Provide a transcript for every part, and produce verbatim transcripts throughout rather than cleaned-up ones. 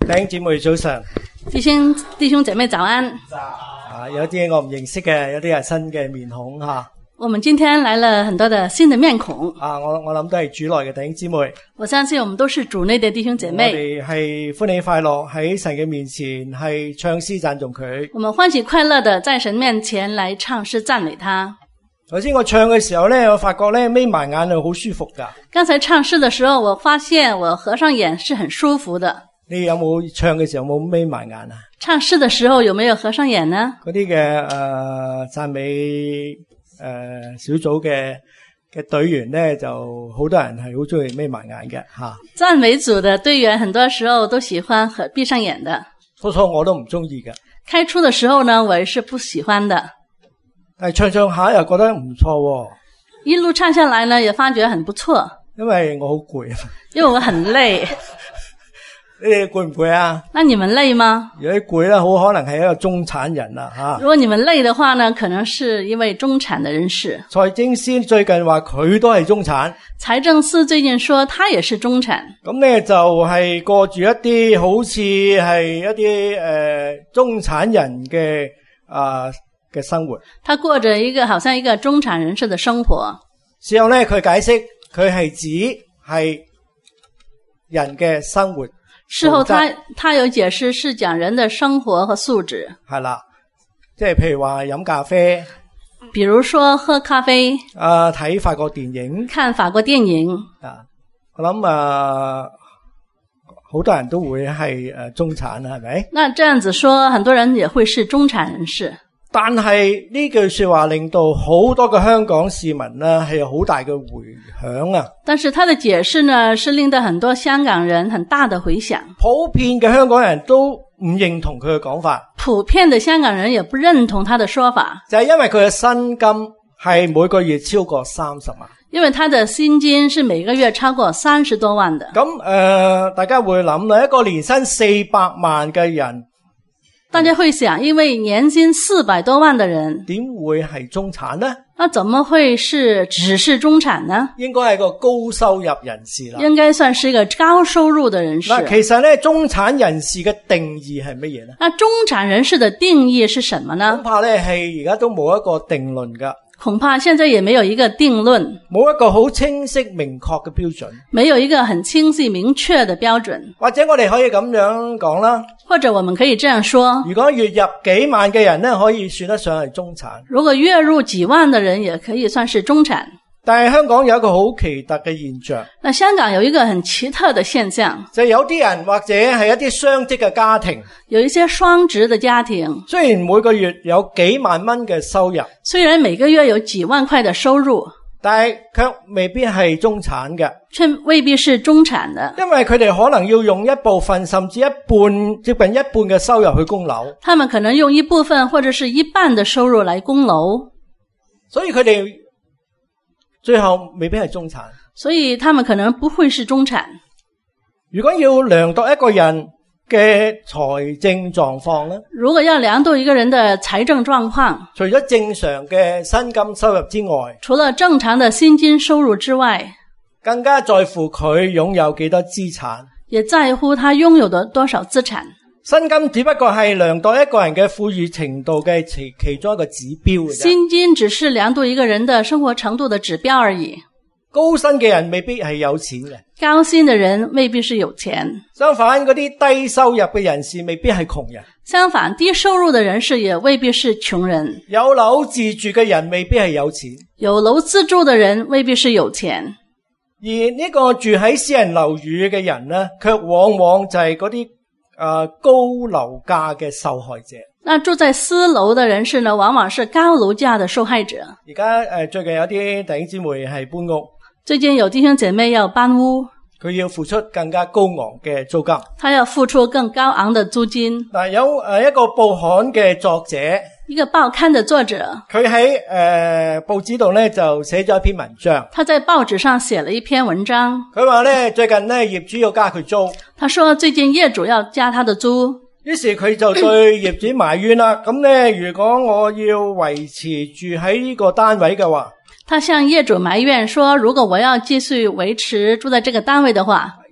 弟兄姊妹早晨， 弟兄弟兄姐妹早安。 啊，有啲我唔認識嘅，有啲係新嘅面孔吓。 我們今天來了很多的新的面孔。 啊，我我諗都係主內嘅弟兄姊妹。 我相信我們都是主內的弟兄姐妹。 我哋係歡喜快樂喺神嘅面前係唱詩讚頌佢。 我們歡喜快樂的在神面前來唱詩讚美他。 頭先我唱嘅時候咧，我發覺咧眯埋眼係好舒服噶。 剛才唱詩的時候，我發現我合上眼是很舒服的。 你有冇唱嘅時候冇眯埋眼啊？ 唱詩的時候有沒有合上眼呢？ 嗰啲嘅誒讚美誒、呃、小組嘅嘅隊員咧，就好多人係好中意眯埋眼嘅吓。 讚美組的隊員很多時候都喜歡和閉上眼的。 初初我都唔中意嘅。 開初的時候呢，我也是不喜歡的。 但係唱唱下又覺得唔錯喎。 一路唱下來呢，也發覺很不錯。 因為我好攰啊。 因為我很累。 你哋攰唔攰啊？ 那你們累嗎？ 如果你攰咧，好可能係一個中產人啦吓。 如果你們累的話呢，可能是一位中產的人士。 財政司最近話佢都係中產。 財政司最近說他也是中產。 咁咧就係過住一啲好似係一啲誒、呃、中產人嘅啊嘅生活。 他過着一個好像一個中產人士的生活。 事後咧佢解釋佢係指係人嘅生活。 事後他他有解釋是講人的生活和素質。係啦，即係譬如話飲咖啡， 比如說喝咖啡， 啊睇法國電影， 看法國電影。 啊，我諗啊，好多人都會係誒中產啦，係咪？那這樣子說，很多人也會是中產人士。 但係呢句說話令到好多嘅香港市民呢係有好大嘅回響啊！ 但是他的解釋呢，是令到很多香港人很大的回響。 普遍嘅香港人都唔認同佢嘅講法。 普遍的香港人也不認同他的說法。 就係因為佢嘅薪金係每個月超過三十萬。 因為他的薪金是每個月超過三十多萬的。 咁誒、呃，大家會諗啦，一個年薪四百萬嘅人。 大家會想，因為年薪四百多萬的人， 點會係中產呢？ 那怎麼會是只是中產呢？ 應該係個高收入人士啦。 應該算是一個高收入的人士。 嗱，其實咧，中產人士嘅定義係乜嘢呢？ 那中產人士的定義是什麼呢？ 恐怕咧係而家都冇一個定論噶。 恐怕現在也沒有一個定論， 冇一個好清晰明確嘅標準， 沒有一個很清晰明確的標準。 或者我哋可以咁樣講啦， 或者我們可以這樣說， 如果月入幾萬嘅人呢，可以算得上係中產。 如果月入幾萬的人也可以算是中產。 但係香港有一個好奇特嘅現象， 那香港有一個很奇特的現象， 就係有啲人或者係一啲雙職嘅家庭， 有一些雙職的家庭， 雖然每個月有幾萬蚊嘅收入， 雖然每個月有幾萬塊的收入， 但係卻未必係中產嘅， 卻未必是中產的， 因為佢哋可能要用一部分甚至一半接近一半嘅收入去供樓， 他們可能用一部分或者是一半的收入來供樓， 所以佢哋最後未必係中產， 所以他們可能不會是中產。 如果要量度一個人嘅財政狀況呢， 如果要量度一個人的財政狀況， 除咗正常嘅薪金收入之外， 除了正常的薪金收入之外， 更加在乎佢擁有幾多資產， 也在乎他擁有的多少資產。 薪金只不過係量度一個人嘅富裕程度嘅其其中一個指標嘅啫。 薪金只是量度一個人的生活程度的指標而已。 高薪嘅人未必係有錢嘅， 高薪的人未必是有錢。 相反，嗰啲低收入嘅人士未必係窮人。 相反，低收入的人士也未必是窮人。 有樓自住嘅人未必係有錢。 有樓自住的人未必是有錢。 而呢個住喺私人樓宇嘅人呢，卻往往就係嗰啲誒高樓價嘅受害者。 那住在私樓的人士呢，往往是高樓價的受害者。 而家誒最近有啲弟兄姊妹係搬屋， 最近有弟兄姐妹要搬屋， 佢要付出更加高昂嘅租金， 他要付出更高昂的租金。 嗱，有誒一個報刊嘅作者， 一個報刊的作者， 佢喺誒報紙度咧就寫咗一篇文章。 他在報紙上寫了一篇文章。 佢話咧最近咧業主要加佢租， 他說最近業主要加他的租， 於是佢就對業主埋怨啦。咁咧如果我要維持住喺呢個單位嘅話， 他向業主埋怨說，如果我要繼續維持住在這個單位的話，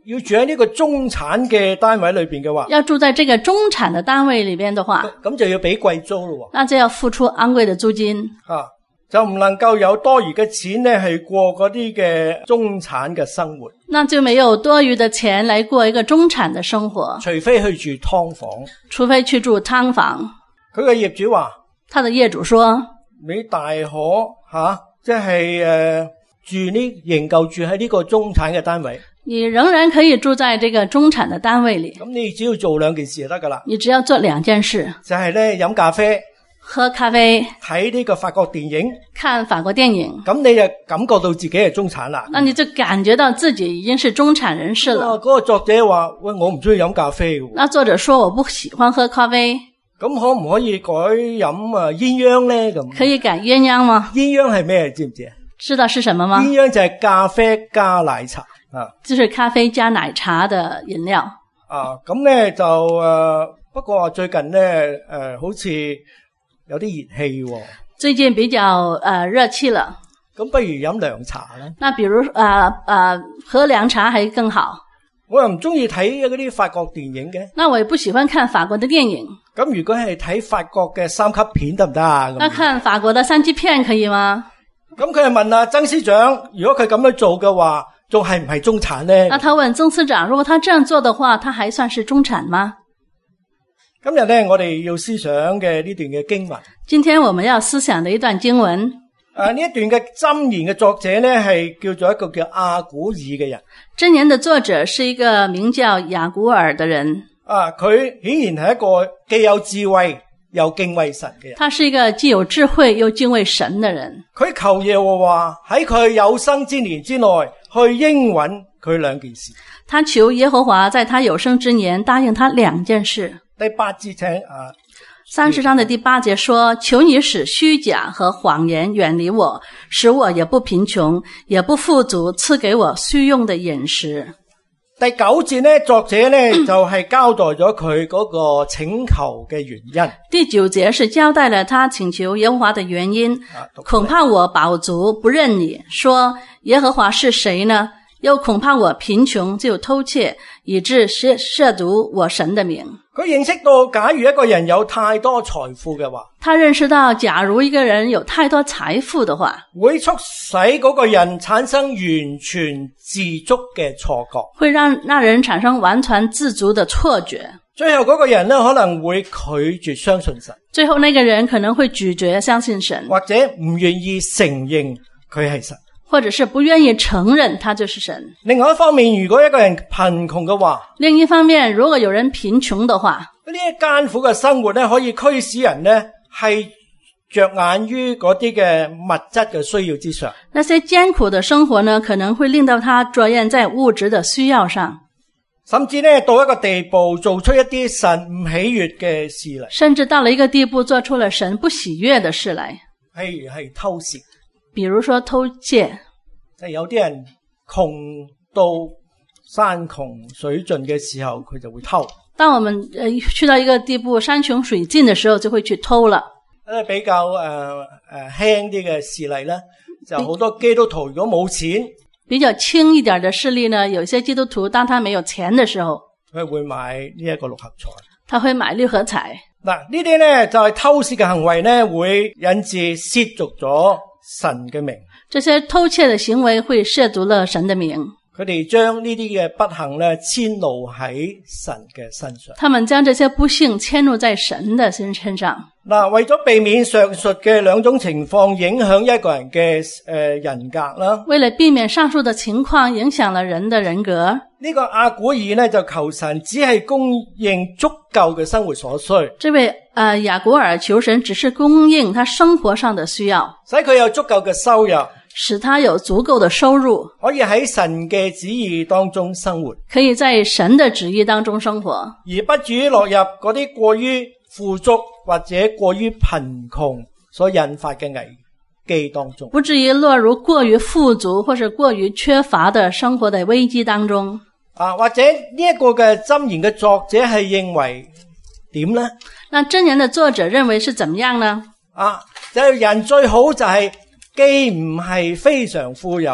要住喺呢個中產嘅單位裏邊嘅話， 要住在這個中產的單位裏邊的話， 咁就要俾貴租咯。 那就要付出昂貴的租金， 啊，就唔能夠有多餘嘅錢咧，係過嗰啲嘅中產嘅生活。 那就沒有多餘的錢來過一個中產的生活， 除非去住劏房， 除非去住劏房。 佢嘅業主話， 他的業主說， 你大可吓，即係誒住呢，仍舊住喺呢個中產嘅單位。 你仍然可以住在這個中產的單位裏。 咁你只要做兩件事就得噶啦。 你只要做兩件事， 就係咧飲咖啡、 喝咖啡、 睇呢個法國電影、 看法國電影。 咁你就感覺到自己係中產啦。 那你就感覺到自己已經是中產人士了。 嗰個作者話：喂，我唔中意飲咖啡嘅。 那作者說我不喜歡喝咖啡。 咁可唔可以改飲啊鴛鴦咧？咁可以改鴛鴦嗎？ 鴛鴦係咩？知唔知啊？ 知道是什麼嗎？ 鴛鴦就係咖啡加奶茶啊， 就是咖啡加奶茶的飲料啊。咁咧就誒、呃，不過最近咧誒、呃，好似有啲熱氣喎。最近比較誒熱氣了。咁不如飲涼茶啦。 那比如誒誒、呃呃，喝涼茶還更好。 我又唔中意睇嗰啲法國電影嘅。 那我也不喜歡看法國的電影。 咁如果係睇法國嘅三級片得唔得啊？ 那看法國的三級片可以嗎？ 咁佢係問啊曾司長，如果佢咁樣做嘅話，仲係唔係中產呢？ 那他問曾司長，如果他這樣做的話，他還算是中產嗎？ 今日咧，我哋要思想嘅呢段嘅經文。 今天我們要思想的一段經文。 誒，呢一段嘅箴言嘅作者咧，係叫做一個叫亞古爾嘅人。 箴言的作者是一個名叫亞古爾的人。 啊，佢顯然係一個既有智慧又敬畏神嘅人。 他是一個既有智慧又敬畏神的人。 佢求耶和華喺佢有生之年之內去應允佢兩件事。 他求耶和華在他有生之年答應他兩件事。 第八節請啊， 三十章的第八節說：求你使虛假和謊言遠離我，使我也不貧窮，也不富足，賜給我需用的飲食。 第九節呢，作者呢就係、是、交代咗佢嗰個請求嘅原因。 第九節是交代了他請求耶和華的原因。 啊、 恐怕我飽足不認你，說耶和華是誰呢？又恐怕我貧窮就偷竊，以致褻褻瀆我神的名。 佢認識到，假如一個人有太多財富嘅話， 他認識到，假如一個人有太多財富的話， 會促使嗰個人產生完全自足嘅錯覺， 會讓那人產生完全自足的錯覺。 最後嗰個人呢，可能會拒絕相信神， 最後那個人可能會拒絕相信神， 或者唔願意承認佢係神， 或者是不願意承認他就是神。 另外一方面，如果一個人貧窮嘅話， 另一方面，如果有人貧窮的話， 呢啲艱苦嘅生活咧，可以驅使人咧係着眼於嗰啲嘅物質嘅需要之上。 那些艱苦的生活呢，可能會令到他着眼在物質的需要上， 甚至呢到一個地步，做出一啲神唔喜悅嘅事嚟。 甚至到了一個地步，做出了神不喜悅的事來。 譬如係偷竊， 比如說偷竊。 即係有啲人窮到山窮水盡嘅時候，佢就會偷。 當我們呃去到一個地步，山窮水盡的時候，就會去偷了。 比較誒誒輕啲嘅事例呢，就好多基督徒如果冇錢， 比較輕一點的事例呢，有些基督徒當他沒有錢的時候， 佢會買呢一個六合彩。 他會買六合彩。 嗱，呢啲呢就係偷竊嘅行為呢，會引致褻瀆咗神嘅名。 這些偷竊的行為會褻瀆了神的名。 佢哋將呢啲嘅不幸咧遷怒喺神嘅身上。 他們將這些不幸遷怒在神的身身上。 嗱，為咗避免上述嘅兩種情況影響一個人嘅誒、呃、人格啦， 為了避免上述的情況影響了人的人格，呢、 這個亞古爾呢就求神只係供應足夠嘅生活所需。 這位呃亞古爾求神只是供應他生活上的需要， 使佢有足夠嘅收入， 使他有足夠的收入， 可以喺神嘅旨意當中生活， 可以在神的旨意當中生活， 而不至於落入嗰啲過於富足或者過於貧窮所引發嘅危機當中， 不至於落入過於富足或者過於缺乏的生活的危機當中。 啊，或者呢一個嘅箴言嘅作者係認為點呢？ 那箴言的作者認為是怎麼樣呢？ 啊，就係人最好就係既唔係非常富有，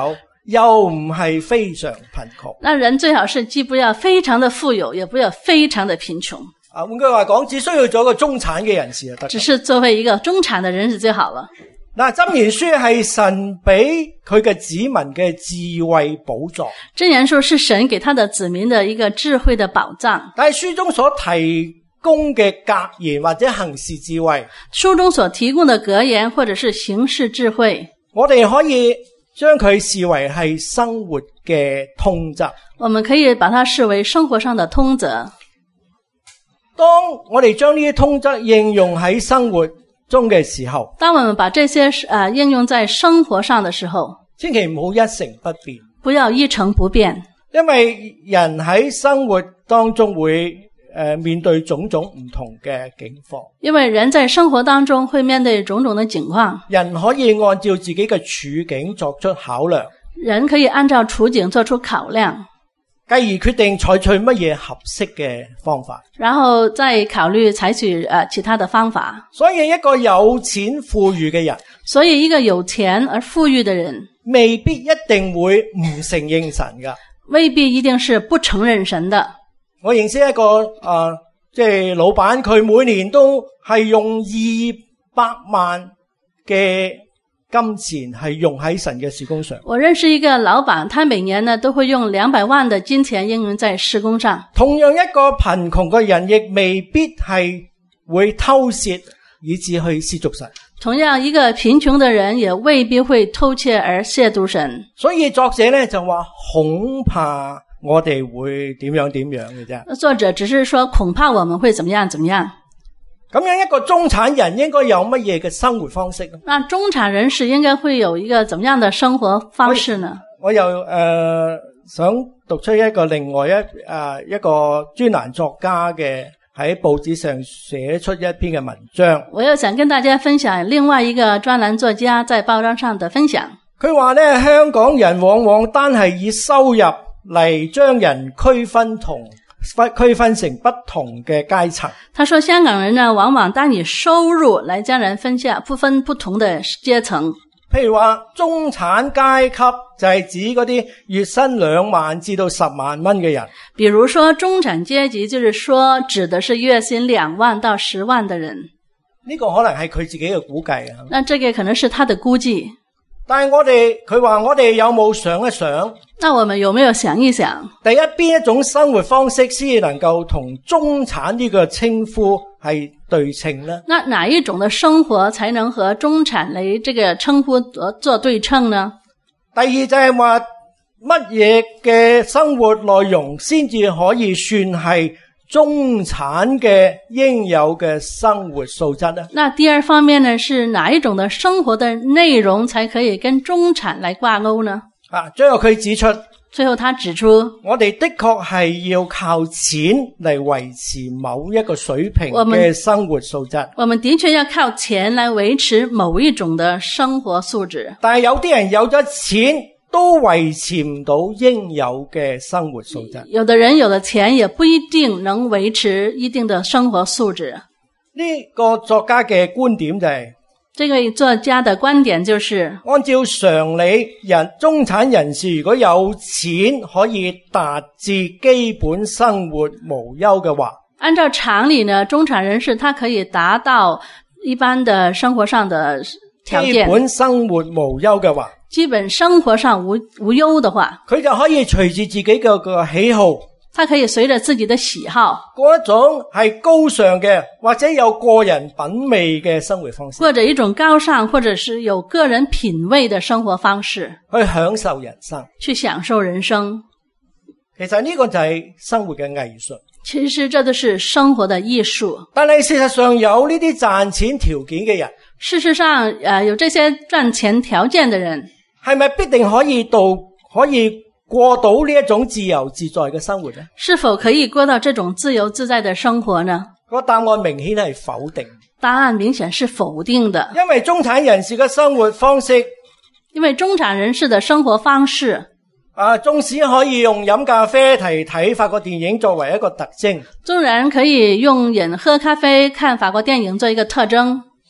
又唔係非常貧窮。 那人最好是既不要非常的富有，也不要非常的貧窮。 啊，換句話講，只需要做一個中產嘅人士就得。 只是作為一個中產的人士就好了。 嗱，箴言書係神俾佢嘅子民嘅智慧寶藏。 箴言書是神給他的子民的一個智慧的寶藏。 但係書中所提供嘅格言或者行事智慧， 書中所提供的格言或者是行事智慧， 我哋可以將佢視為係生活嘅通則。 我們可以把它視為生活上的通則。 當我哋將呢啲通則應用喺生活中嘅時候， 當我們把這些呃應用在生活上的時候， 千祈唔好一成不變， 不要一成不變， 因為人喺生活當中會誒、呃、面對種種唔同嘅境況。 因為人在生活當中會面對種種的境況， 人可以按照自己嘅處境作出考量， 人可以按照處境作出考量， 繼而決定採取乜嘢合適嘅方法， 然後再考慮採取呃其他的方法。 所以一個有錢富裕嘅人， 所以一個有錢而富裕的人， 未必一定會唔承認神㗎， 未必一定是不承認神的。 我認識一個啊，即係老闆，佢每年都係用二百萬嘅金錢係用喺神嘅事工上。 我認識一個老闆，他每年呢都會用兩百萬的金錢應用在事工上。 同樣一個貧窮嘅人，亦未必係會偷竊以致去褻瀆神。 同樣一個貧窮的人，也未必會偷竊而褻瀆神。 所以作者呢就話，恐怕我哋會點樣點樣嘅啫。 作者只是說，恐怕我們會怎麼樣怎麼樣。 咁樣一個中產人應該有乜嘢嘅生活方式呢？ 那中產人士應該會有一個怎麼樣的生活方式呢？ 我，我又誒、呃、想讀出一個另外一誒、呃、一個專欄作家嘅喺報紙上寫出一篇嘅文章。我又想跟大家分享另外一個專欄作家在報章上的分享。佢話咧，香港人往往單係以收入嚟將人區分同。區分成不同嘅階層。他說香港人呢，往往單以收入來將人分下，不分不同的階層。譬如話中產階級就係指嗰啲月薪兩萬至到十萬蚊嘅人。比如說中產階級，就是說指的是月薪兩萬到十萬的人。呢個可能係佢自己嘅估計啊。那這個可能是他的估計。但係我哋，佢話我哋有冇想一想？那我們有沒有想一想？第一，邊一種生活方式先能夠同中產呢個稱呼係對稱呢？那哪一種的生活才能和中產嚟這個稱呼做對稱呢？第二就係話乜嘢嘅生活內容先至可以算係中產嘅應有嘅生活素質呢？那第二方面呢，是哪一種的生活的內容才可以跟中產來掛鈎呢？啊，最後佢指出，最後他指出，我哋的確係要靠錢嚟維持某一個水平嘅生活素質。我們的確要靠錢來維持某一種的生活素質。但係有啲人有咗錢，都維持唔到應有嘅生活素質。有的人有了錢，也不一定能維持一定的生活素質。呢個作家嘅觀點就係，這個作家的觀點就是，按照常理，人中產人士如果有錢可以達至基本生活無憂嘅話，按照常理呢，中產人士他可以達到一般的生活上的條件，基本生活無憂嘅話，基本生活上無無憂的話，佢就可以隨住自己嘅個喜好，他可以隨着自己的喜好，過一種係高尚嘅或者有個人品味嘅生活方式，或者一種高尚或者是有個人品味的生活方式，去享受人生，去享受人生。其實呢個就係生活嘅藝術。其實這都是生活的藝術。但係事實上有呢啲賺錢條件嘅人，事實上誒、呃、有這些賺錢條件的人，係咪必定可以到可以過到呢一種自由自在嘅生活呢？是否可以過到這種自由自在的生活呢？個答案明顯係否定。答案明顯是否定的。因為中產人士嘅生活方式，因為中產人士的生活方式，啊，縱使可以用飲咖啡睇睇法國電影作為一個特徵，縱然可以用飲喝咖啡看法國電影做一個特徵，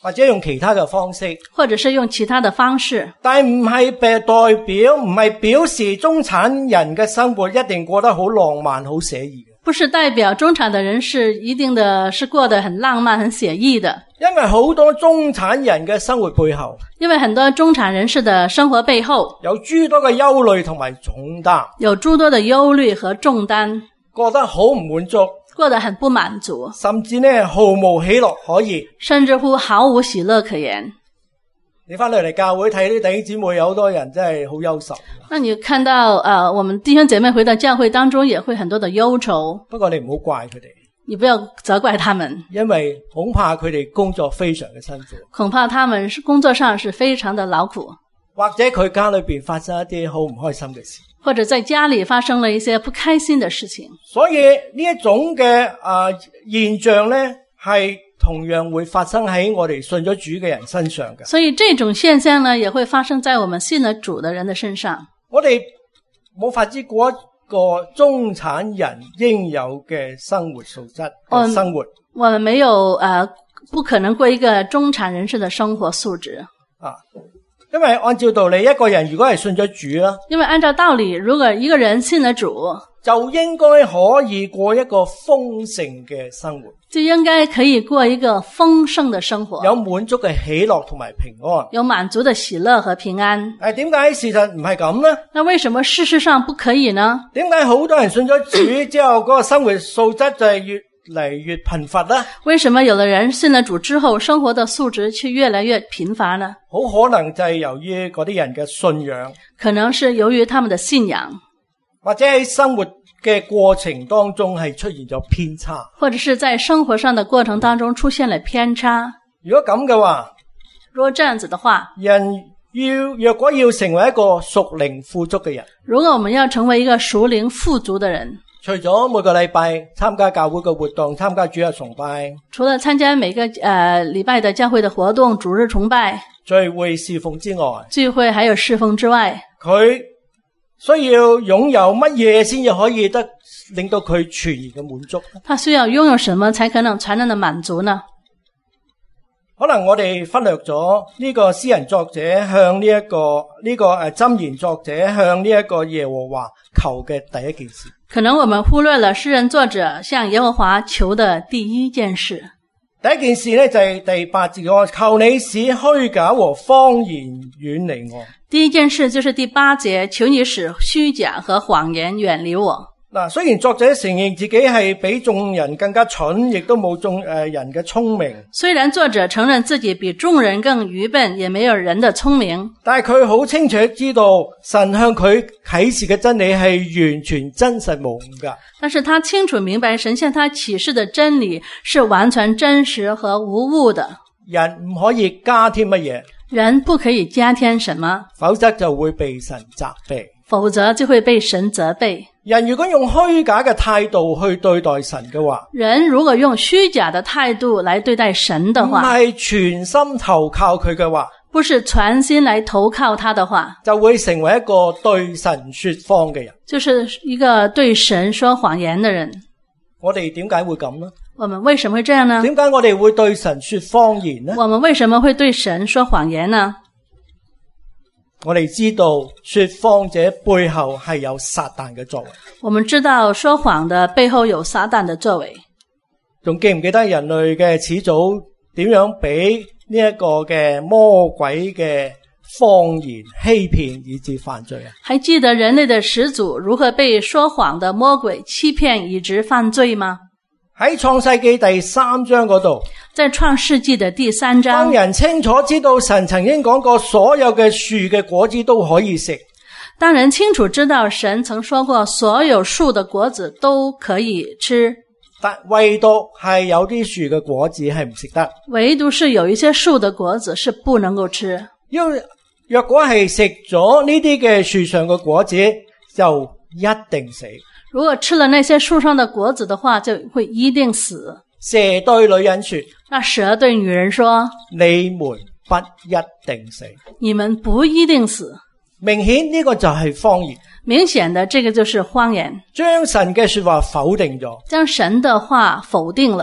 或者用其他嘅方式， 或者是用其他的方式， 但唔係代表，唔係表示中產人嘅生活一定過得好浪漫、好寫意嘅。 不是代表中產的人是一定的是過得很浪漫、很寫意的。 因為好多中產人嘅生活背後， 因為很多中產人士的生活背後有諸多嘅憂慮同埋重擔， 有諸多的憂慮和重擔， 過得好唔滿足， 過得很不滿足， 甚至呢毫無喜樂可言， 甚至乎毫無喜樂可言。 你翻嚟嚟教會睇啲弟兄姊妹，有好多人真係好憂愁。 那你看到呃，我們弟兄姐妹回到教會當中也會很多的憂愁。 不過你唔好怪佢哋， 你不要責怪他們， 因為恐怕佢哋工作非常嘅辛苦， 恐怕他們是工作上是非常的勞苦， 或者佢家裏邊發生一啲好唔開心嘅事， 或者在家裏發生了一些不開心的事情。 所以呢一種嘅啊、呃、現象咧，係同樣會發生喺我哋信咗主嘅人身上嘅。 所以這種現象呢，也會發生在我們信了主的人的身上。 我哋冇法子過一個中產人應有嘅生活素質嘅生活。 我們沒有呃，不可能過一個中產人士的生活素質啊。因為按照道理，一個人如果係信咗主啦， 因為按照道理，如果一個人信了主， 就應該可以過一個豐盛嘅生活， 就應該可以過一個豐盛的生活， 有滿足嘅喜樂同埋平安， 有滿足的喜樂和平安。 誒，點解事實唔係咁呢？ 那為什麼事實上不可以呢？ 點解好多人信咗主之後，嗰個生活素質就係越嚟越貧乏呢？ 為什麼有的人信了主之後，生活的素質卻越來越貧乏呢？ 好可能就係由於嗰啲人嘅信仰， 可能是由於他們的信仰， 或者喺生活嘅過程當中係出現咗偏差， 或者是在生活上的過程當中出現了偏差。 如果咁嘅話， 如果這樣子的話， 人要若果要成為一個屬靈富足嘅人， 如果我們要成為一個屬靈富足的人， 除咗每個禮拜參加教會嘅活動，參加主日崇拜，除了參加每個呃禮拜的教會的活動、主日崇拜、 聚會侍奉之外， 聚會還有侍奉之外， 佢需要擁有乜嘢先至可以得令到佢全然嘅滿足？ 他需要擁有什麼才可能全然的滿足呢？ 可能我哋忽略咗呢個詩人作者向呢、這、一個呢、這個誒箴言作者向呢一個耶和華求嘅第一件事。 可能我們忽略了詩人作者向耶和華求的第一件事。 第一件事呢，就係第八節，我求你使虛假和謊言遠離我。 第一件事就是第八節，求你使虛假和謊言遠離我。 嗱，雖然作者承認自己係比眾人更加蠢，亦都冇眾誒人嘅聰明。 雖然作者承認自己比眾人更愚笨，也沒有人的聰明， 但係佢好清楚知道神向佢啟示嘅真理係完全真實無誤噶。 但是他清楚明白神向他啟示的真理是完全真實和無誤的。 人唔可以加添乜嘢， 人不可以加添什麼， 否則就會被神責備。 否則就會被神責備。 人如果用虛假嘅態度去對待神嘅話， 人如果用虛假的態度來對待神的話， 唔係全心投靠佢嘅話， 不是全心來投靠他的話， 就會成為一個對神說謊嘅人， 就是一個對神說謊言的人。 我哋點解會咁呢？ 我們為什麼會這樣呢？ 點解我哋會對神說謊言呢？ 我們為什麼會對神說謊言呢？ 我哋知道說謊者背後係有撒旦嘅作為。 我們知道說謊的背後有撒旦的作為。 仲記唔記得人類嘅始祖點樣俾呢一個嘅魔鬼嘅謊言欺騙以致犯罪啊？ 還記得人類的始祖如何被說謊的魔鬼欺騙以致犯罪嗎？ 喺創世紀第三章嗰度， 在創世紀的第三章， 當人清楚知道神曾經講過所有嘅樹嘅果子都可以食。 當人清楚知道神曾說過所有樹的果子都可以吃， 但唯獨係有啲樹嘅果子係唔食得。 唯獨是有一些樹的果子是不能夠吃。 因為若果係食咗呢啲嘅樹上嘅果子，就一定死。 如果吃了那些樹上的果子的話，就會一定死。 蛇對女人說， 那蛇對女人說， 你們不一定死。 你們不一定死。 明顯呢個就係謊言。 明顯的這個就是謊言。 將神嘅說話否定咗。 將神的話否定了。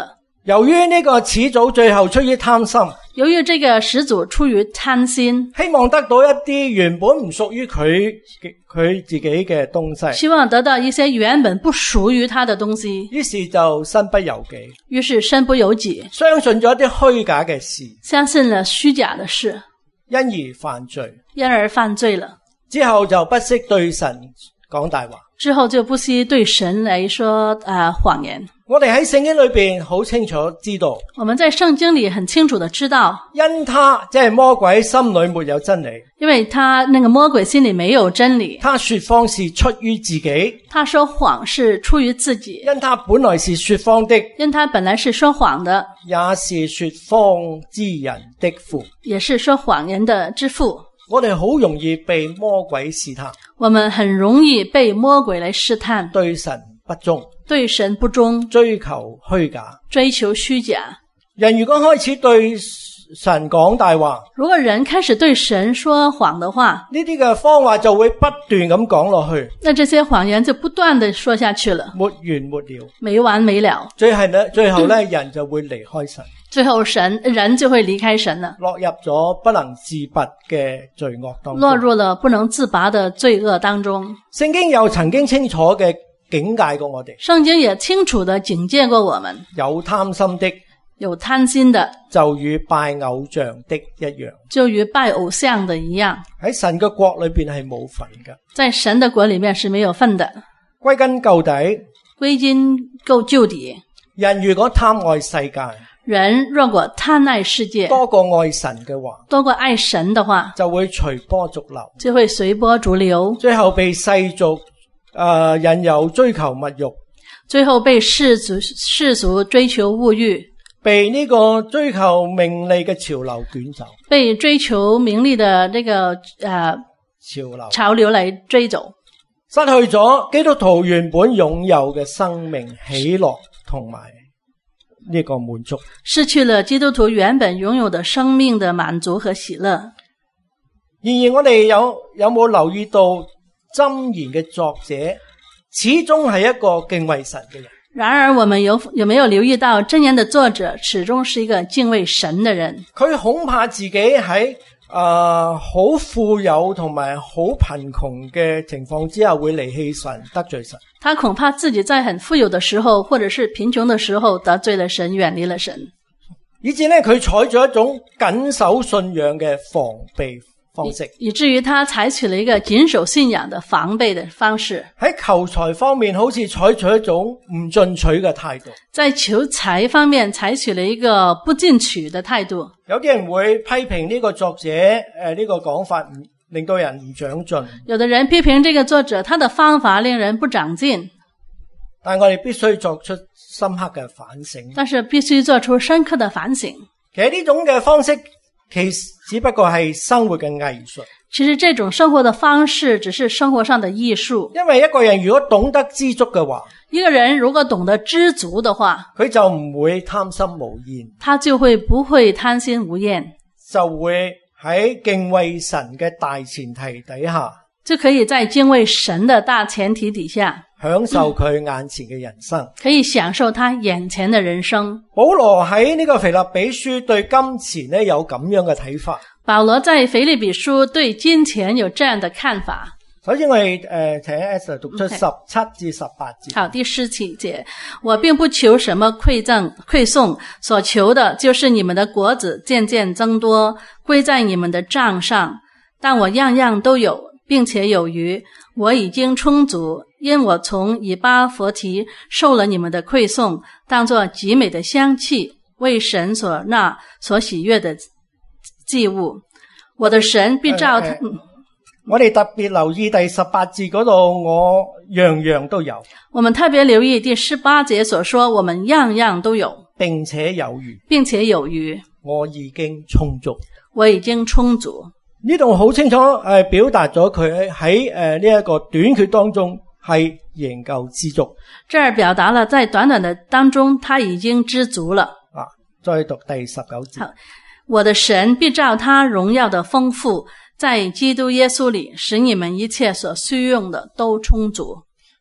由於呢個始祖最後出於貪心， 由於這個始祖出於貪心， 希望得到一啲原本唔屬於佢佢自己嘅東西， 希望得到一些原本不屬於他的東西， 於是就身不由己， 於是身不由己， 相信咗一啲虛假嘅事， 相信了虛假的事， 因而犯罪， 因而犯罪了， 之後就不惜對神講大話， 之後就不惜對神來說呃謊言。 我哋喺聖經裏邊好清楚知道， 我們在聖經裏很清楚的知道， 因他即係魔鬼心裏沒有真理， 因為他那個魔鬼心裏沒有真理， 他說謊是出於自己， 他說謊是出於自己， 因他本來是說謊的， 因他本來是說謊的， 也是說謊之人的父， 也是說謊言的之父。 我哋好容易被魔鬼試探， 我們很容易被魔鬼來試探， 對神不忠， 對神不忠， 追求虛假， 追求虛假。 人如果開始對神講大話， 如果人開始對神說謊的話， 呢啲嘅謊話就會不斷咁講落去， 那這些謊言就不斷地說下去了， 沒完沒了， 沒完沒了。 最後呢，最後呢，人就會離開神， 最後神人就會離開神了， 落入咗不能自拔嘅罪惡當中， 落入了不能自拔的罪惡當中。 聖經又曾經清楚嘅警戒過我哋， 聖經也清楚地警戒過我們， 有貪心的， 有貪心的， 就與拜偶像的一樣， 就與拜偶像的一樣， 喺神嘅國裏邊係冇份嘅， 在神的國裏面是沒有份的。 歸根究底， 歸根究底， 人如果貪愛世界， 人若果貪愛世界多過愛神嘅話， 多過愛神的話， 就會隨波逐流， 就會隨波逐流， 最後被世俗誒、呃、引誘追求物欲， 最後被世俗世俗追求物欲， 被呢個追求名利嘅潮流捲走， 被追求名利的呢、這個誒、呃、 潮流潮流來追走， 失去咗基督徒原本擁有嘅生命、喜樂同埋呢個滿足， 失去了基督徒原本擁有的生命的滿足和喜樂。然而我哋有有冇留意到箴言嘅作者始終係一個敬畏神嘅人？ 然而我們有有沒有留意到箴言的作者始終是一個敬畏神的人？ 佢恐怕自己喺誒好富有同埋好貧窮嘅情況之下會離棄神，得罪神。 他恐怕自己在很富有的時候，或者是貧窮的時候得罪了神，遠離了神， 以致呢佢採取一種謹守信仰嘅防備方式， 以，以至於他採取了一個謹守信仰的防備的方式。 喺求財方面，好似採取一種唔進取嘅態度。 在求財方面，採取了一個不進取的態度。 有啲人會批評呢個作者誒呢、呃這個講法唔令到人唔長進。有的人批評這個作者，他的方法令人不長進。 但我哋必須作出深刻嘅反省。 但是必須做出深刻的反省。 其實呢種嘅方式，其實只不過係生活嘅藝術。 其實這種生活的方式，只是生活上的藝術。 因為一個人如果懂得知足嘅話， 一個人如果懂得知足的話， 佢就唔會貪心無厭。 他就會不會貪心無厭， 就會喺敬畏神嘅大前提底下， 就可以在敬畏神的大前提底下， 享受佢眼前嘅人生，嗯， 可以享受他眼前的人生。 保羅喺呢個腓立比書對金錢呢有咁樣嘅睇法。 保羅在腓立比書對金錢有這樣的看法。 首先我哋誒、呃、請 Esther 讀出十七至十八節。 好，第十七節，我並不求什麼饋贈饋送，所求的就是你們的果子漸漸增多，歸在你們的帳上。但我樣樣都有，並且有餘，我已經充足，因我從以巴弗提受了你們的饋送，當作極美的香氣，為神所納所喜悅的祭物。我的神必照他、呃呃嗯、 我哋特別留意第十八節嗰度，我樣樣都有。 我們特別留意第十八節所說，我們樣樣都有， 並且有餘， 並且有餘， 我已經充足， 我已經充足。 呢度好清楚誒、呃，表達咗佢喺誒呢一個短缺當中係仍舊知足。 這兒表達了在短短的當中，他已經知足了。 啊，再讀第十九節。 好，我的神必照他榮耀的豐富，在基督耶穌裏使你們一切所需用的都充足。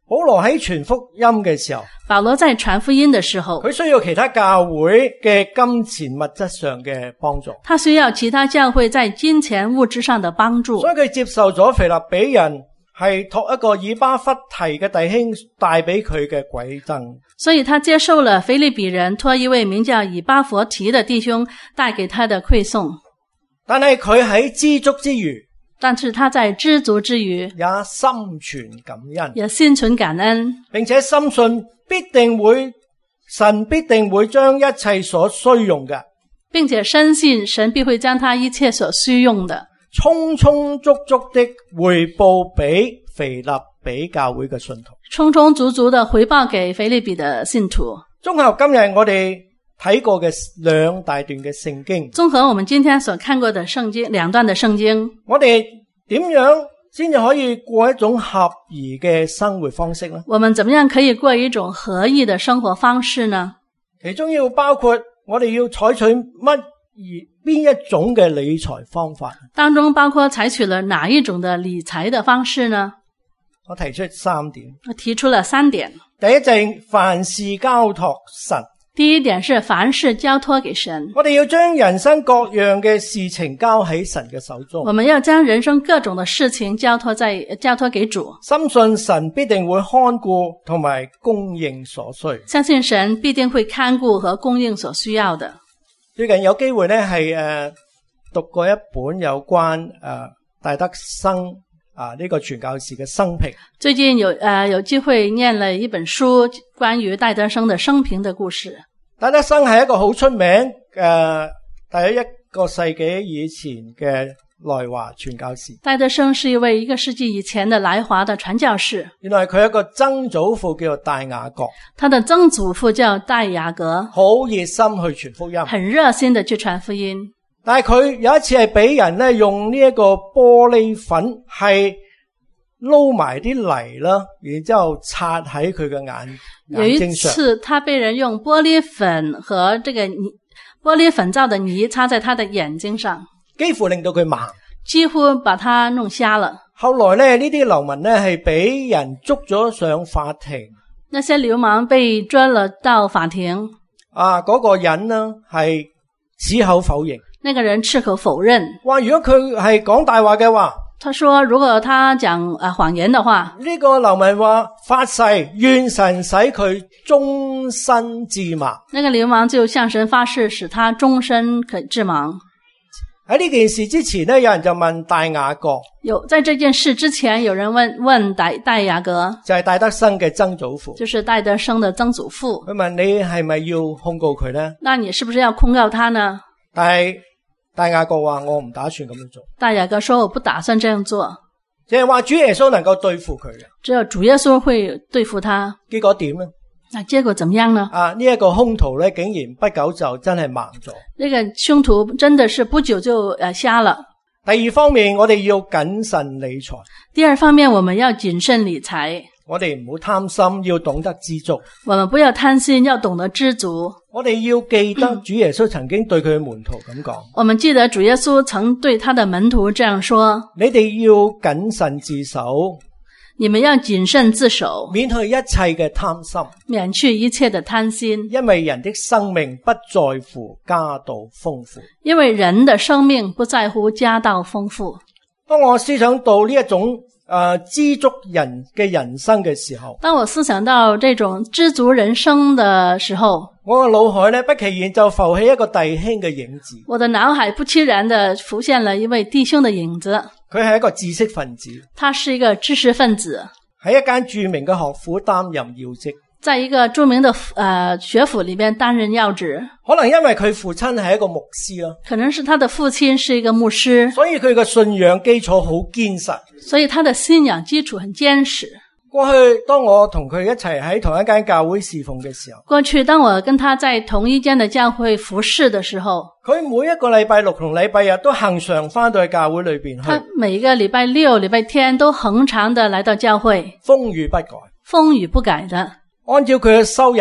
保羅喺傳福音嘅時候， 保羅在傳福音的時候， 佢需要其他教會嘅金錢物質上嘅幫助。 他需要其他教會在金錢物質上的幫助。 所以佢接受咗腓立比人係託一個以巴弗提嘅弟兄帶俾佢嘅饋贈。 所以他接受了腓立比人託一位名叫以巴弗提的弟兄帶給他的饋送。 但係佢喺知足之餘， 但是他在知足之餘， 也心存感恩， 也心存感恩， 並且深信必定會神必定會將一切所需用嘅， 並且深信神必會將他一切所需用的， 充充足足的回報俾腓立比教會嘅信徒， 充充足足的回報給腓立比的信徒。 綜合今日我哋睇過嘅兩大段嘅聖經， 綜合我們今天所看過的聖經兩段的聖經， 我哋點樣先至可以過一種合宜嘅生活方式呢？ 我們怎麼樣可以過一種合宜的生活方式呢？ 其中要包括我哋要採取乜而邊一種嘅理財方法？當中包括採取了哪一種的理財的方式呢？ 我提出三點。 我提出了三點。 第一就係凡事交託神。 第一點是凡事交託給神。 我哋要將人生各樣嘅事情交喺神嘅手中。 我們要將人生各種的事情交託在交託給主。 深信神必定會看顧同埋供應所需。 相信神必定會看顧和供應所需要的。 最近有機會咧係誒讀過一本有關誒、呃、戴德生啊呢、這個傳教士嘅生平。 最近有誒、呃、有機會念了一本書關於戴德生的生平的故事。 戴德生係一個好出名誒，大約一個世紀以前嘅來華傳教士。 戴德生是一位一個世紀以前的來華的傳教士。 原來佢有一個曾祖父叫做戴雅各， 他的曾祖父叫戴雅各， 好熱心去傳福音， 很熱心的去傳福音。 但係佢有一次係俾人咧用呢一個玻璃粉係撈埋啲泥啦，然之後擦喺佢嘅眼眼睛上。 有一次他被人用玻璃粉和這個泥玻璃粉造的泥擦在他的眼睛上， 幾乎令到佢盲， 幾乎把他弄瞎了。 後來咧呢啲流民咧係俾人捉咗上法庭， 那些流氓被抓了到法庭。 啊，嗰、那個人呢係矢口否認， 那個人矢口否認， 話如果佢係講大話嘅話。 他說如果他講呃謊言的話， 呢、這個流民話發誓願神使佢終身致盲。 那個流氓就向神發誓使他終身可致盲。 喺呢件事之前呢，有人就問戴雅各， 有在這件事之前有人問問戴戴雅各， 就係、是、戴德生嘅曾祖父， 就是戴德生的曾祖父。 佢問你係咪要控告佢呢？ 那你是不是要控告他呢？ 但係戴雅各話我唔打算咁樣做。 戴雅各說我不打算這樣做， 即係話主耶穌能夠對付佢嘅， 只有主耶穌會對付他。 結果點呢？ 那結果怎麼樣呢？ 啊，呢、這、一個兇徒咧，竟然不久就真係盲咗。 呢、這個兇徒真的是不久就誒瞎了。 第二方面，我哋要謹慎理財。 第二方面，我們要謹慎理財。 我哋唔好貪心，要懂得知足。 我們不要貪心，要懂得知足。 我哋要記得主耶穌曾經對佢嘅門徒咁講。 我們記得主耶穌曾對他的門徒這樣說： 你哋要謹慎自守， 你們要謹慎自守， 免去一切嘅貪心， 免去一切的貪心。 因為人的生命不在乎家道豐富。 因為人的生命不在乎家道豐富。 當我思想到呢一種誒、呃，知足人嘅人生嘅時候， 當我思想到這種知足人生的時候， 我嘅腦海呢不其然就浮起一個弟兄嘅影子。 我的腦海不期然地浮現了一位弟兄的影子。 佢係一個知識分子， 他是一個知識分子， 喺一間著名嘅學府擔任要職， 在一個著名的呃學府裏邊擔任要職。 可能因為佢父親係一個牧師啦， 可能是他的父親是一個牧師， 所以佢嘅信仰基礎好堅實， 所以他的信仰基礎很堅實。 過去當我同佢一齊喺同一間教會侍奉嘅時候， 過去當我跟他在同一間的教會服侍的時候， 佢每一個禮拜六同禮拜日都恆常翻到去教會裏邊去。 他每一個禮拜六、禮拜天都恆常的來到教會， 風雨不改， 風雨不改的。 按照佢嘅收入，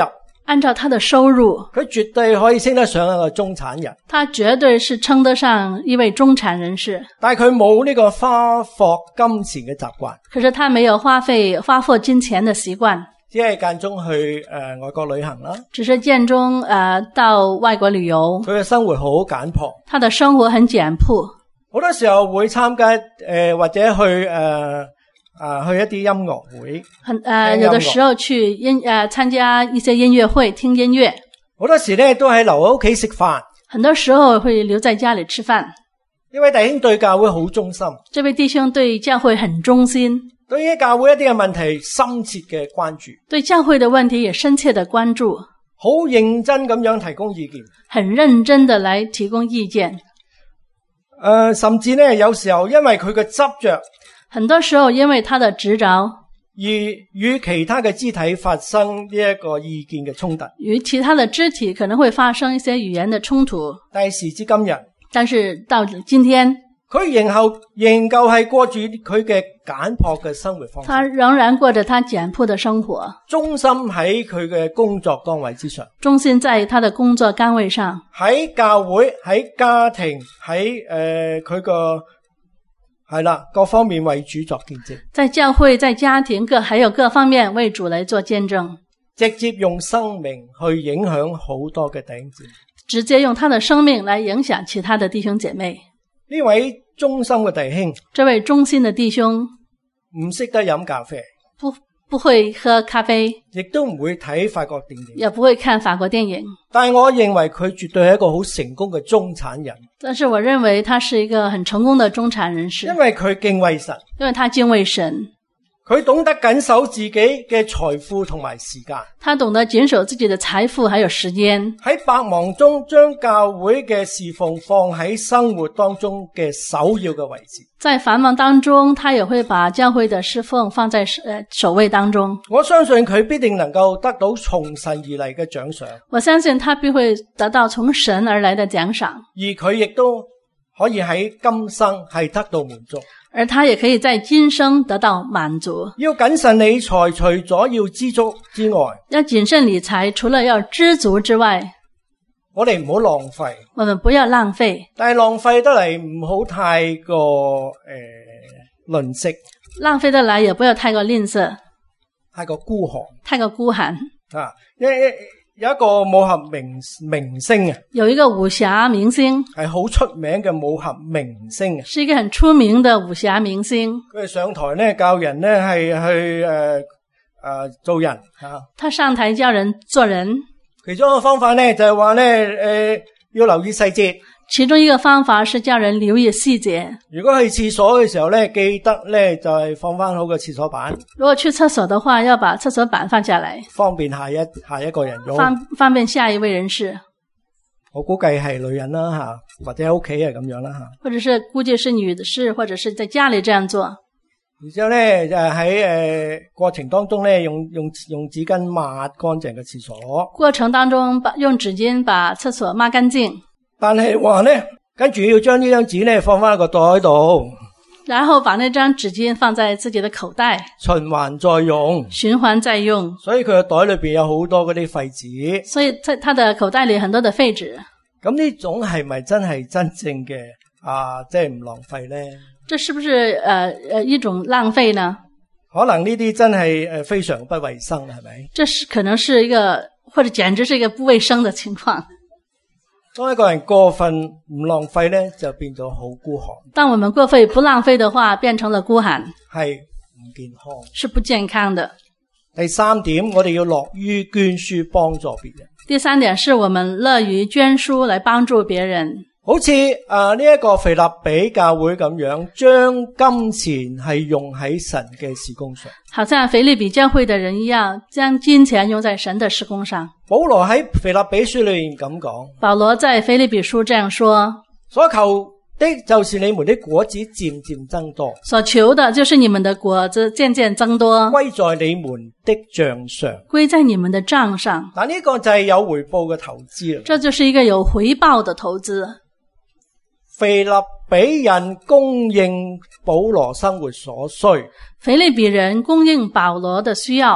按照他的收入， 佢絕對可以稱得上一個中產人。 他絕對是稱得上一位中產人士。 但係佢冇呢個花霍金錢嘅習慣。 可是他沒有花費花霍金錢的習慣。 只係間中去誒、呃、外國旅行啦。 只是間中誒、呃、到外國旅遊。 佢嘅生活好簡樸。 他的生活很簡樸。 好多時候會參加誒、呃、或者去誒。呃啊，去一啲音樂會， 很呃，有的時候去音呃參加一些音樂會，聽音樂。 好多時咧都喺留喺屋企食飯。 很多時候會留在家裏吃飯。 呢位弟兄對教會好忠心。 這位弟兄對教會很忠心。 對於教會一啲嘅問題深切嘅關注。 對教會的問題也深切的關注。 好認真咁樣提供意見。 很認真的來提供意見。誒、 呃，甚至呢，有時候因為佢嘅執着。 很多時候因為他的執着而與其他嘅肢體發生呢一個意見嘅衝突， 與其他的肢體可能會發生一些語言的衝突。 但係時至今日， 但是到今天， 佢仍後仍舊係過住佢嘅簡樸嘅生活方式。 他仍然過着他簡樸的生活， 忠心喺佢嘅工作崗位之上， 忠心在他的工作崗位上， 喺教會、喺家庭、喺誒佢個。係啦，各方面為主作見證， 在教會、在家庭各還有各方面為主來做見證， 直接用生命去影響好多嘅弟兄姊妹， 直接用他的生命來影響其他的弟兄姐妹。 呢位忠心嘅弟兄， 這位忠心的弟兄唔識得飲咖啡， 不不會喝咖啡， 亦都唔會睇法國電影， 也不會看法國電影。 但係我認為佢絕對係一個好成功嘅中產人。 但是我認為他是一個很成功的中產人士， 因為佢敬畏神， 因為他敬畏神， 佢懂得緊守自己嘅財富同埋時間， 他懂得謹守自己的財富還有時間， 喺百忙中將教會嘅侍奉放喺生活當中嘅首要嘅位置。 在繁忙當中，他也會把教會的侍奉放在呃首位當中。 我相信佢必定能夠得到從神而嚟嘅獎賞。 我相信他必會得到從神而來的獎賞， 而佢亦都可以喺今生係得到滿足。 而他也可以在今生得到滿足。 要謹慎理財，除咗要知足之外， 要謹慎理財，除了要知足之外， 我哋唔好浪費。 我們不要浪費， 但係浪費得嚟唔好太過誒吝嗇。浪費得嚟也不要太過吝嗇，太過孤寒， 太過孤寒啊！因為有一個武俠明明星啊，有一個武俠明星係好出名嘅武俠明星啊，是一個很出名的武俠明星。佢上台咧教人咧係去誒誒、呃呃、做人啊。他上台教人做人，其中一個方法咧就係話咧誒要留意細節。其中一個方法是叫人留意細節。如果去廁所嘅時候咧，記得咧就係放翻好個廁所板。如果去廁所的話，要把廁所板放下來，方便下一下一個人用。方方便下一位人士。我估計係女人啦吓，或者喺屋企係咁樣啦吓。或者是估計是女士，或者是在家裏這樣做。然之後咧就喺誒過程當中咧，用用用紙巾抹乾淨嘅廁所。過程當中把用紙巾把廁所抹乾淨。但係話咧，跟住要將呢張紙咧放翻喺個袋度，然後把那張紙巾放在自己的口袋，循環再用，循環再用。所以佢嘅袋裏邊有好多嗰啲廢紙，所以在他的口袋裏很多的廢紙。咁呢種係咪真係真正嘅啊？即係唔浪費咧？這是不是誒誒、呃、一種浪費呢？可能呢啲真係誒非常不衛生，係咪？這是可能是一個，或者簡直是一個不衛生的情況。當一個人過分唔浪費咧，就變咗好孤寒。當我們過分不浪費的話，變成了孤寒，係唔健康，是不健康的。第三點，我哋要樂於捐書幫助別人。第三點是我們樂於捐書來幫助別人。好似誒呢一個腓立比教會咁樣，將金錢係用喺神嘅事工上。好像腓立比教會的人一樣，將金錢用在神的事工上。保羅喺腓立比書裏面咁講。保羅在腓立比書這樣說：所求的就是你們的果子漸漸增多。所求的就是你們的果子漸漸增多，歸在你們的賬上。歸在你們的賬上。但呢個就係有回報嘅投資啦。這就是一個有回報的投資。腓立比人供應保羅生活所需，腓立比人供應保羅的需要。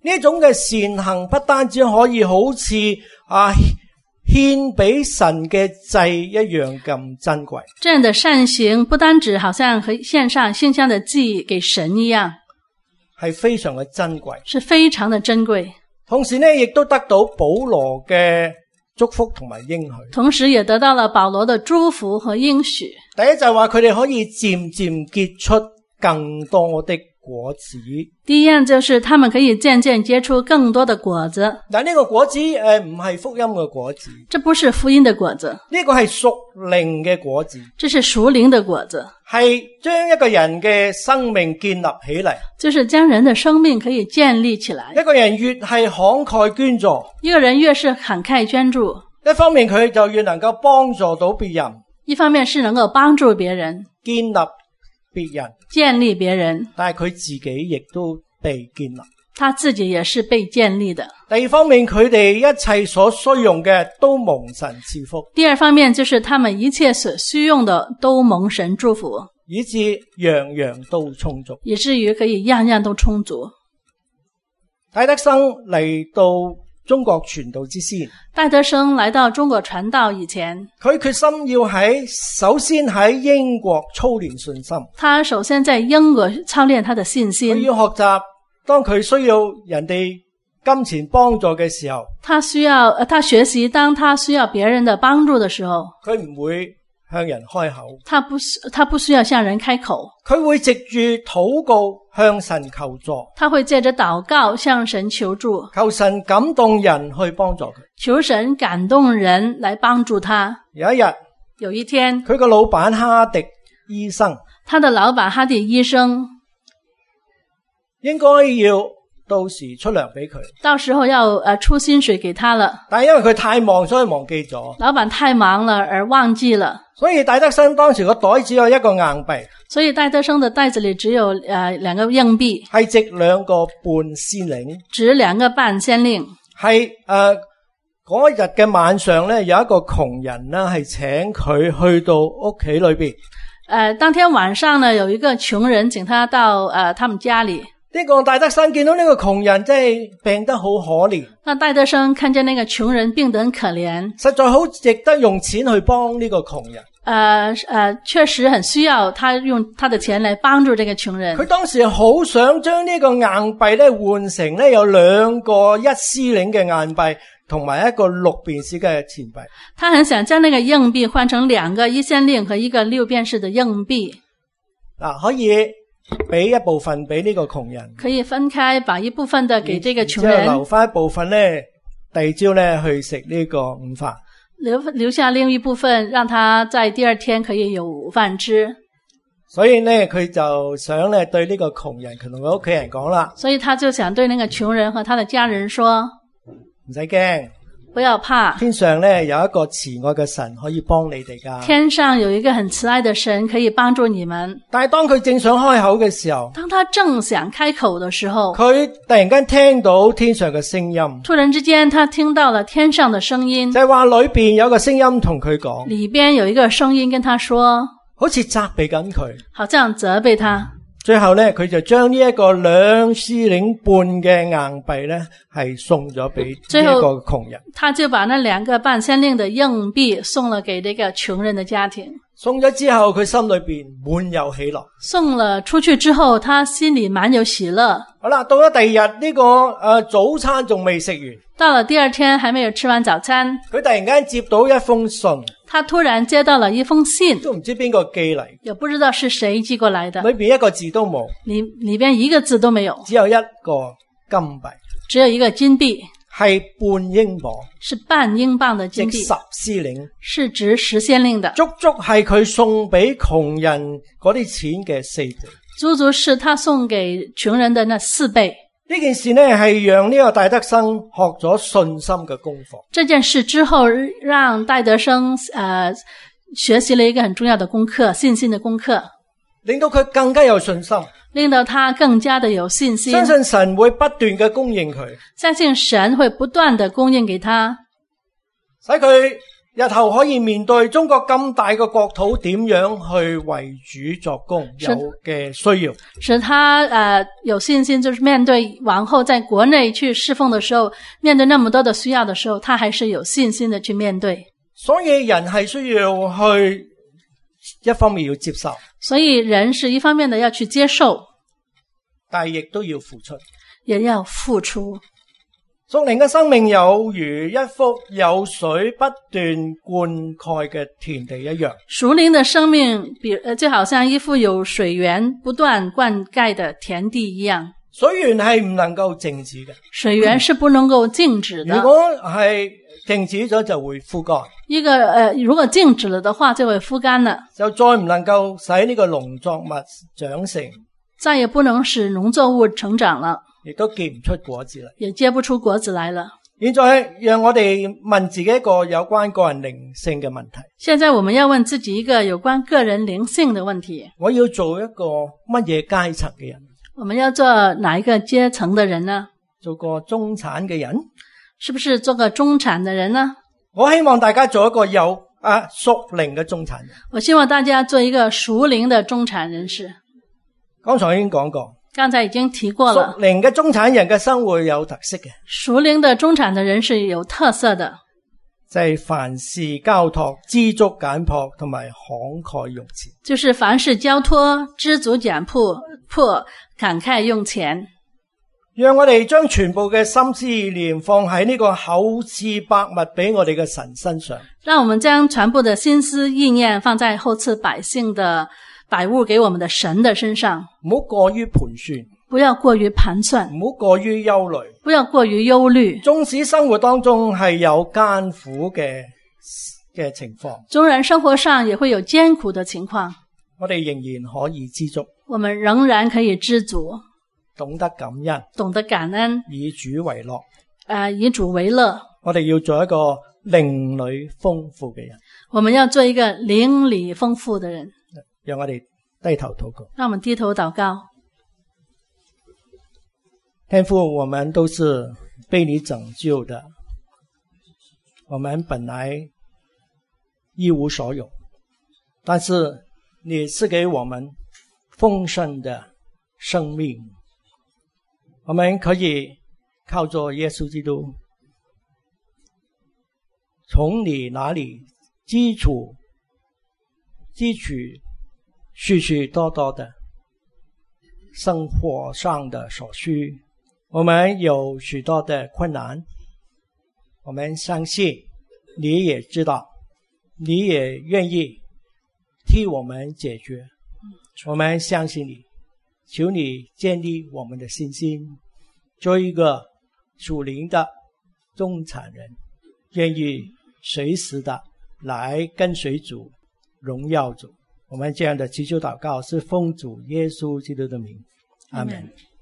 呢種嘅善行不單止可以好似啊獻俾神嘅祭一樣咁珍貴。 這樣的善行不單止好像和獻上馨香的祭給神一樣， 係非常嘅珍貴， 是非常的珍貴。 同時呢，亦都得到保羅嘅祝福同埋應許， 同時也得到了保羅的祝福和應許。 第一就係話佢哋可以漸漸結出更多的果子。 第一樣就是他們可以漸漸結出更多的果子。 但呢個果子誒唔係福音嘅果子， 這不是福音的果子， 呢個係屬靈嘅果子， 這是屬靈的果子， 係將一個人嘅生命建立起嚟， 就是將人的生命可以建立起來。 一個人越係慷慨捐助， 一個人越是慷慨捐助， 一方面佢就越能夠幫助到別人， 一方面是能夠幫助別人， 建立別人， 建立別人， 但係佢自己亦都被建立， 他自己也是被建立的。 第二方面，佢哋一切所需用嘅都蒙神賜福。 第二方面就是他們一切所需用的都蒙神祝福， 以致樣樣都充足， 以至於可以樣樣都充足。 戴德生嚟到中國傳道之先， 戴德生來到中國傳道以前， 佢決心要喺首先喺英國操練信心。 他首先在英國操練他的信心。 佢要學習，當佢需要人哋金錢幫助嘅時候， 他需要，他學習當他需要別人的幫助的時候， 佢唔會向人開口。 他不，他不需要向人開口。 佢會藉住禱告向神求助。 他會借着禱告向神求助， 求神感動人去幫助佢。 求神感動人來幫助他。 有一日， 有一天， 佢個老闆哈迪醫生， 他的老闆哈迪醫生應該要到時出糧俾佢， 到時候要呃出薪水給他了， 但係因為佢太忙，所以忘記咗。 老闆太忙了而忘記了， 所以戴德生當時個袋只有一個硬幣， 所以戴德生的袋子裏只有呃兩個硬幣， 係值兩個半先令， 值兩個半先令。 係誒嗰日嘅晚上咧，有一個窮人呢係請佢去到屋企裏邊。 呃，當天晚上呢，有一個窮人請他到呃他們家裏。 呢個戴德生見到呢個窮人真係病得好可憐， 那戴德生看見那個窮人病得很可憐， 實在好值得用錢去幫呢個窮人。 呃呃，確實很需要他用他的錢來幫助這個窮人。 佢當時好想將呢個硬幣咧換成咧有兩個一絲領嘅硬幣，同埋一個六便士嘅錢幣。 他很想將那個硬幣換成兩個一先令和一個六便士的硬幣。 嗱，可以俾一部分俾呢個窮人， 可以分開把一部分的給這個窮人， 之後留翻一部分咧，第二朝咧去食呢個午飯， 留留下另一部分，讓他在第二天可以有午飯吃。 所以咧，佢就想咧對呢個窮人同佢屋企人講啦。 所以他就想對那個窮人和他的家人說： 唔使驚， 不要怕， 天上咧有一個慈愛嘅神可以幫你哋噶。 天上有一個很慈愛的神可以幫助你們。 但係當佢正想開口嘅時候， 當他正想開口的時候， 佢突然間聽到天上嘅聲音。 突然之間，他聽到了天上的聲音， 就係話裏邊有個聲音同佢講， 裏邊有一個聲音跟他說， 好似責備緊佢， 好像責備他。 最後咧，佢就將呢一個兩絲領半嘅硬幣咧，係送咗俾呢一個窮人。 他就把那兩個半先令的硬幣送了給這個窮人的家庭。 送咗之後，佢心裏邊滿有喜樂。 送了出去之後，他心裏滿有喜樂。 好啦，到咗第二日呢個誒、呃、早餐仲未食完， 到了第二天還沒有吃完早餐， 佢突然間接到一封信。 他突然接到了一封信， 都唔知邊個寄嚟， 也不知道是誰寄過來的， 裏邊一個字都冇， 裏裏邊一個字都沒有， 只有一個金幣， 只有一個金幣， 係半英鎊， 是半英鎊的金幣， 值十絲領， 是值十先令的， 足足係佢送俾窮人嗰啲錢嘅四倍， 足足是他送給窮人的那四倍。 呢件事呢係讓呢個戴德生學咗信心嘅功課。 這件事之後，讓戴德生呃學習了一個很重要的功課，信心的功課， 令到佢更加有信心， 令到他更加的有信心， 相信神會不斷嘅供應佢， 相信神會不斷的供應給他， 使佢日後可以面對中國咁大嘅國土，點樣去為主作工有嘅需要， 使他呃有信心，就是面對往後在國內去侍奉的時候，面對那麼多的需要的時候，他還是有信心的去面對。 所以人係需要去一方面要接受， 所以人是一方面的要去接受， 但係亦都要付出， 也要付出。 屬靈嘅生命有如一幅有水不斷灌溉嘅田地一樣， 屬靈的生命比就好像一幅有水源不斷灌溉的田地一樣。 水源係唔能夠靜止嘅， 水源是不能夠靜止的。 如果係靜止咗就會枯乾。 一個呃，如果靜止了的話就會枯乾了， 就再唔能夠使呢個農作物長成， 再也不能使農作物成長了， 亦都結唔出果子嚟， 也結不出果子來了。 現在讓我哋問自己一個有關個人靈性嘅問題。 現在我們要問自己一個有關個人靈性的問題。 我要做一個乜嘢階層嘅人？ 我們要做哪一個階層的人呢？ 做個中產嘅人？ 是不是做個中產的人呢？ 我希望大家做一個有啊屬靈嘅中產人。 我希望大家做一個屬靈的中產人士。 剛才已經講過， 剛才已經提過了。 屬靈嘅中產人嘅生活有特色嘅。 屬靈的中產的人是有特色的， 就係凡事交託、知足簡樸同埋慷慨用錢。 就是凡事交託、知足簡樸、破慷慨用錢。 讓我哋將全部嘅心思意念放喺呢個厚賜百物俾我哋嘅神身上。 讓我們將全部的心思意念放在厚賜百姓的百物給我們的神的身上。 唔好過於盤算， 不要過於盤算， 唔好過於憂慮， 不要過於憂慮。 縱使生活當中係有艱苦嘅嘅情況， 縱然生活上也會有艱苦的情況， 我哋仍然可以知足， 我們仍然可以知足， 懂得感恩， 懂得感恩， 以主為樂。 呃，以主為樂。 我哋要做一個靈裡豐富嘅人。 我們要做一個靈裡豐富的人。 讓我哋低頭禱告。 讓我們低頭禱告。 天父，我們都是被你拯救的，我們本來一無所有，但是你賜給我們豐盛的生命，我們可以靠着耶穌基督從你那裡積儲汲取許許多多的生活上的所需。我們有許多的困難，我們相信你也知道，你也願意替我們解決。我們相信你，求你建立我們的信心，做一個屬靈的中產人，願意隨時的來跟隨主，榮耀主。我們這樣的祈求禱告是奉主耶穌基督的名，阿們。